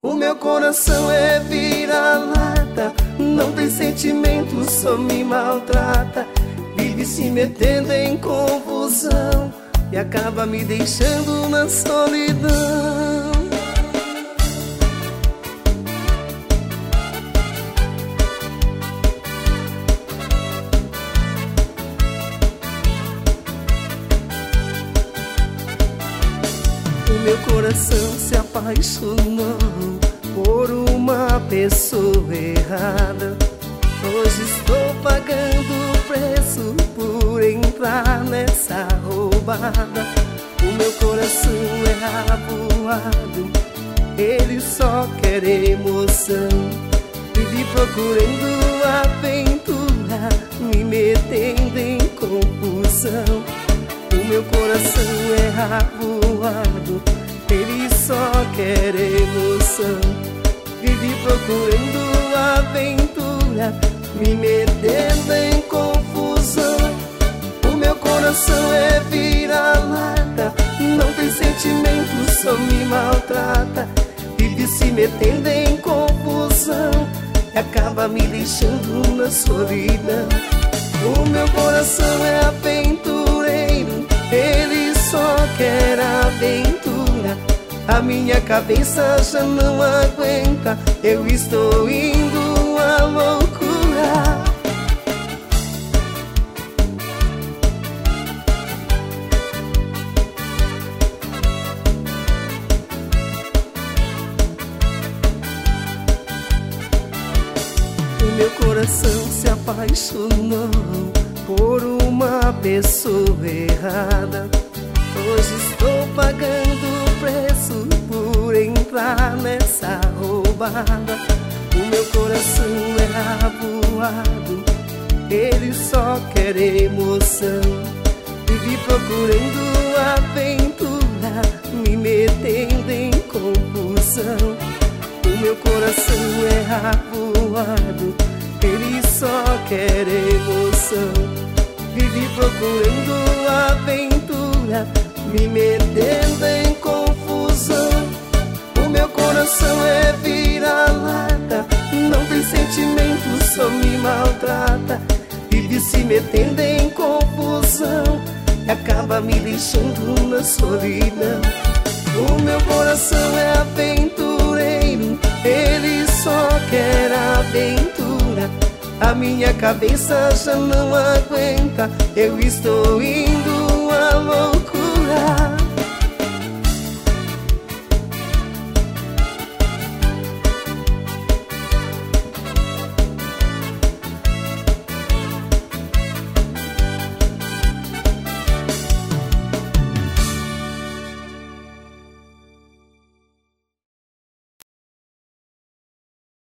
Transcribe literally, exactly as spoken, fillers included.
O meu coração é vira-lata, não tem sentimento, só me maltrata. Vive se metendo em confusão e acaba me deixando na solidão. O meu coração se apaixonou por uma pessoa errada. Hoje estou pagando o preço por entrar nessa roubada. O meu coração é avoado, ele só quer emoção. Vive procurando aventura, me metendo em confusão. O meu coração é avoado, ele só quer emoção. Vive procurando aventura, me metendo em confusão. O meu coração é vira-lata, não tem sentimento, só me maltrata. Vive se metendo em confusão e acaba me deixando na solidão. O meu coração é aventureiro, ele só quer aventura. A minha cabeça já não aguenta, eu estou indo à loucura. O meu coração se apaixonou por uma pessoa errada. Hoje estou pagando o preço por entrar nessa roubada. O meu coração é avoado, ele só quer emoção. Vive procurando aventura, me metendo em confusão. O meu coração é avoado, ele só quer emoção. Vive procurando aventura, me metendo em confusão. O meu coração é vira-lata, não tem sentimento, só me maltrata. Vive se metendo em confusão e acaba me deixando na solidão. O meu coração é aventureiro, ele só quer aventura. A minha cabeça já não aguenta, eu estou indo à loucura.